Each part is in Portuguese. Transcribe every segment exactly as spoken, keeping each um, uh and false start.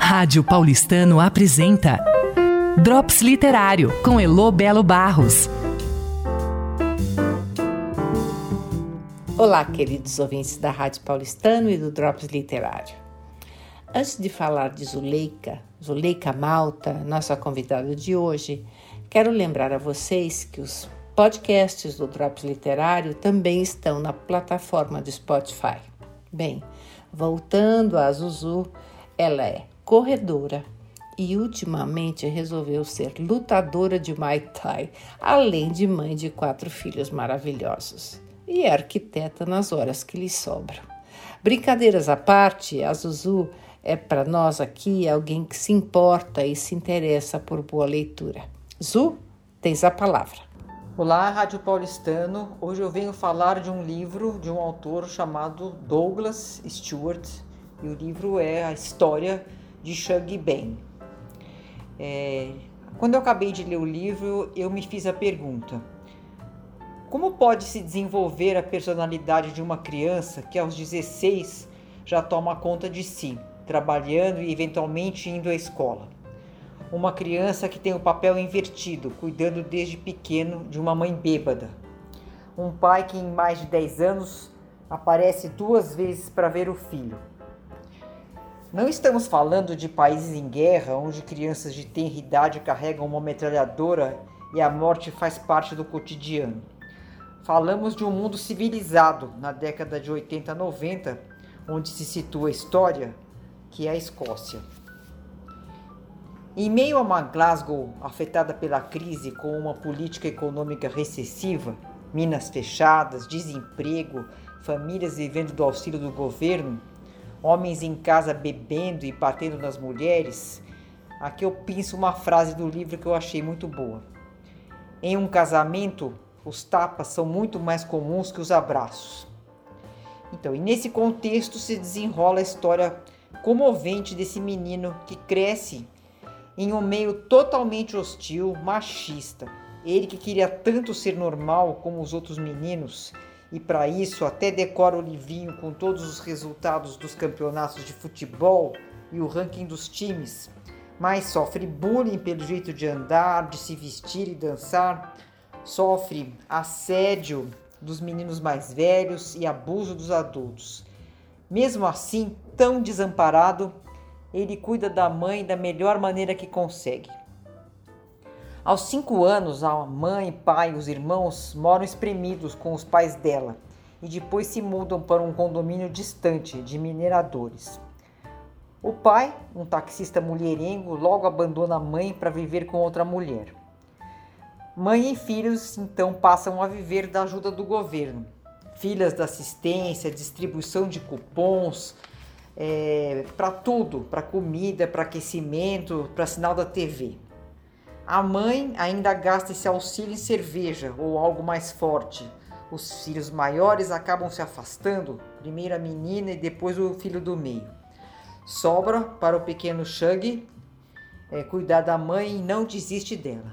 Rádio Paulistano apresenta Drops Literário, com Elô Belo Barros. Olá, queridos ouvintes da Rádio Paulistano e do Drops Literário. Antes de falar de Zuleika, Zuleika Malta, nossa convidada de hoje, quero lembrar a vocês que os podcasts do Drops Literário também estão na plataforma do Spotify. Bem, voltando a Zuzu, ela é corredora e ultimamente resolveu ser lutadora de Muay Thai, além de mãe de quatro filhos maravilhosos. E é arquiteta nas horas que lhe sobram. Brincadeiras à parte, a Zuzu é para nós aqui alguém que se importa e se interessa por boa leitura. Zu, tens a palavra. Olá, Rádio Paulistano. Hoje eu venho falar de um livro de um autor chamado Douglas Stewart. E o livro é a história de Shug Ben. É, quando eu acabei de ler o livro, eu me fiz a pergunta: como pode se desenvolver a personalidade de uma criança que aos dezesseis já toma conta de si, trabalhando e eventualmente indo à escola? Uma criança que tem o papel invertido, cuidando desde pequeno de uma mãe bêbada. Um pai que em mais de dez anos aparece duas vezes para ver o filho. Não estamos falando de países em guerra, onde crianças de tenra idade carregam uma metralhadora e a morte faz parte do cotidiano. Falamos de um mundo civilizado, na década de oitenta a noventa, onde se situa a história, que é a Escócia. Em meio a uma Glasgow afetada pela crise, com uma política econômica recessiva, minas fechadas, desemprego, famílias vivendo do auxílio do governo, homens em casa bebendo e batendo nas mulheres, aqui eu penso uma frase do livro que eu achei muito boa. Em um casamento, os tapas são muito mais comuns que os abraços. Então, e nesse contexto se desenrola a história comovente desse menino que cresce em um meio totalmente hostil, machista. Ele que queria tanto ser normal como os outros meninos, e para isso até decora o livrinho com todos os resultados dos campeonatos de futebol e o ranking dos times, mas sofre bullying pelo jeito de andar, de se vestir e dançar, sofre assédio dos meninos mais velhos e abuso dos adultos. Mesmo assim, tão desamparado, ele cuida da mãe da melhor maneira que consegue. Aos cinco anos, a mãe, pai e os irmãos moram espremidos com os pais dela e depois se mudam para um condomínio distante de mineradores. O pai, um taxista mulherengo, logo abandona a mãe para viver com outra mulher. Mãe e filhos então passam a viver da ajuda do governo. Filas da assistência, distribuição de cupons, É, para tudo, para comida, para aquecimento, para sinal da T V. A mãe ainda gasta esse auxílio em cerveja ou algo mais forte. Os filhos maiores acabam se afastando, primeiro a menina e depois o filho do meio. Sobra para o pequeno Shug é, cuidar da mãe e não desiste dela.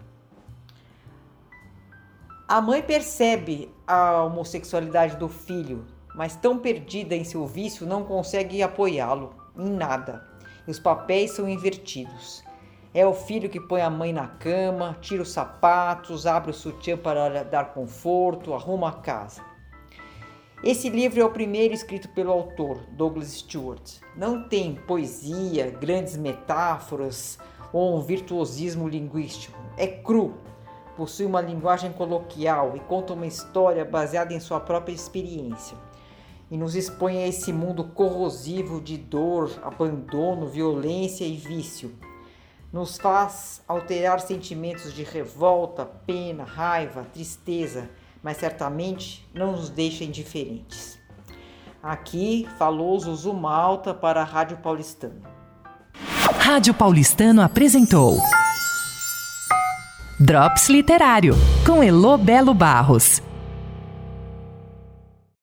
A mãe percebe a homossexualidade do filho, mas tão perdida em seu vício não consegue apoiá-lo em nada. E os papéis são invertidos. É o filho que põe a mãe na cama, tira os sapatos, abre o sutiã para dar conforto, arruma a casa. Esse livro é o primeiro escrito pelo autor, Douglas Stewart. Não tem poesia, grandes metáforas ou um virtuosismo linguístico. É cru, possui uma linguagem coloquial e conta uma história baseada em sua própria experiência. E nos expõe a esse mundo corrosivo de dor, abandono, violência e vício. Nos faz alterar sentimentos de revolta, pena, raiva, tristeza, mas certamente não nos deixa indiferentes. Aqui falou Zuzu Malta para a Rádio Paulistano. Rádio Paulistano apresentou Drops Literário, com Elô Belo Barros.